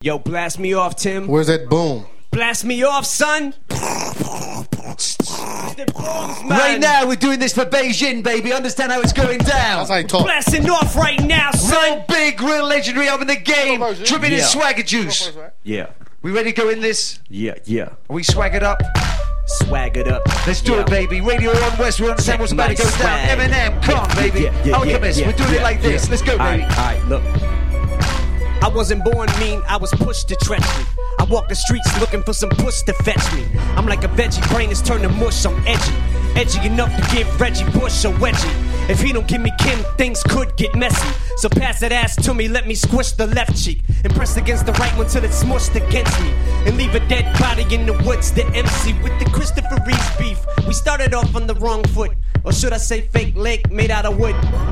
Yo, blast me off, Tim. Where's that boom? Blast me off, son. Right now, we're doing this for Beijing, baby. Understand how it's going down. That's how you talk. Blasting off right now, son. Real big, real legendary up in the game. Dripping in Yeah. swagger juice. Yeah, We ready to go in this? yeah. Are we swaggered up? Swaggered up. Let's do it, baby. Radio on West. We understand what's about to go down. Eminem, come on, baby. Alchemist, we're doing it like this. Let's go, baby. Alright, look. I wasn't born mean, I was pushed to treachery. I walk the streets looking for some puss to fetch me. I'm like a veggie, brain is turned to mush, I'm edgy. Edgy enough to give Reggie Bush a wedgie. If he don't give me Kim, things could get messy. So pass that ass to me, let me squish the left cheek and press against the right one till it's smushed against me. And leave a dead body in the woods, the MC with the Christopher Reeves beef. We started off on the wrong foot, or should I say fake leg made out of wood.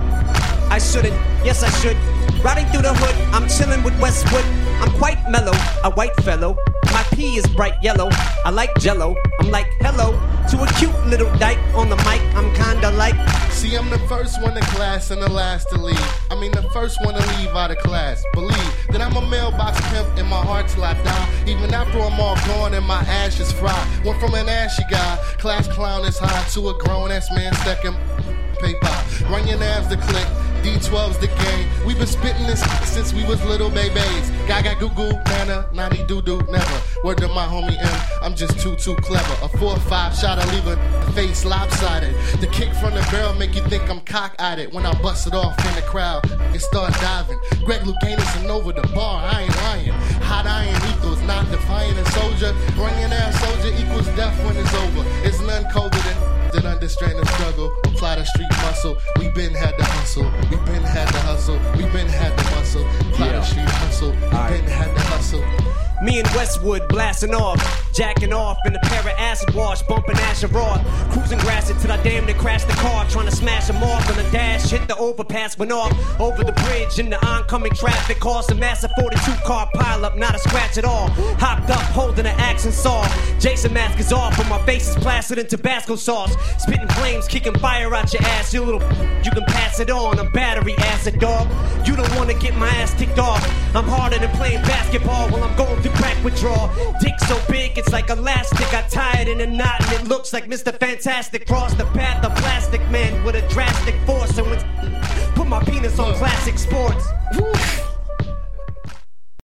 I shouldn't, yes I should. Riding through the hood, I'm chilling with Westwood. I'm quite mellow, a white fellow. My pee is bright yellow, I like jello. I'm like hello to a cute little dyke on the mic. I'm kinda like, See, I'm the first one in class and the last to leave. I mean, the first one to leave out of class. Believe that I'm a mailbox pimp in my heart till I die. Even after I'm all gone and my ashes fry. Went from an ashy guy, class clown is high, to a grown-ass man stacking paper. Run your nabs to click, D12's the game. We been spitting this since we was little babies. Gaga goo goo, nana, naughty doo doo, never. Word to my homie M, I'm just too clever. A 4-5 shot, I leave a face lopsided. The kick from the barrel make you think I'm cock-eyed. When I bust it off in the crowd, it start diving. Greg Louganis and over the bar, I ain't lying. Hot iron equals not defying a soldier. Run your ass soldier equals death when it's over. It's none colder than understand the struggle. Apply the street muscle. We been had the hustle. We been had the hustle. We been had the muscle. Apply the street hustle. We been had the hustle. me and Westwood blasting off, jacking off in a pair of acid wash, bumping Asher Roth, cruising grass until I damn near crashed the car, trying to smash them off on the dash, hit the overpass, went off over the bridge in the oncoming traffic, caused a massive 42 car pileup, not a scratch at all, hopped up holding an axe and saw, Jason mask is off, but my face is plastered in Tabasco sauce, spitting flames, kicking fire out your ass, you little, you can pass it on, I'm battery acid dog, you don't wanna get my ass kicked off, I'm harder than playing basketball while I'm going through crack withdrawal, dick so big it's like elastic, I tie it in a knot and it looks like Mr. Fantastic, cross the path of Plastic Man with a drastic force, and when put my penis on classic sports.